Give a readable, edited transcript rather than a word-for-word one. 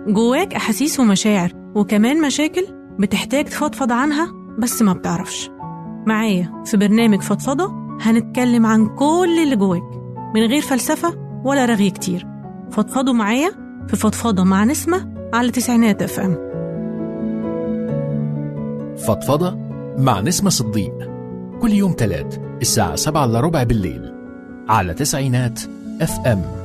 جواك أحاسيس ومشاعر وكمان مشاكل بتحتاج تفضفض عنها بس ما بتعرفش. معايا في برنامج فضفضة هنتكلم عن كل اللي جواك من غير فلسفة ولا رغي كتير. فضفضوا معايا في فضفضة مع نسمة على 90 FM. فضفضة مع نسمة صديق كل يوم 3 الساعة 7:15 بالليل على 90 FM.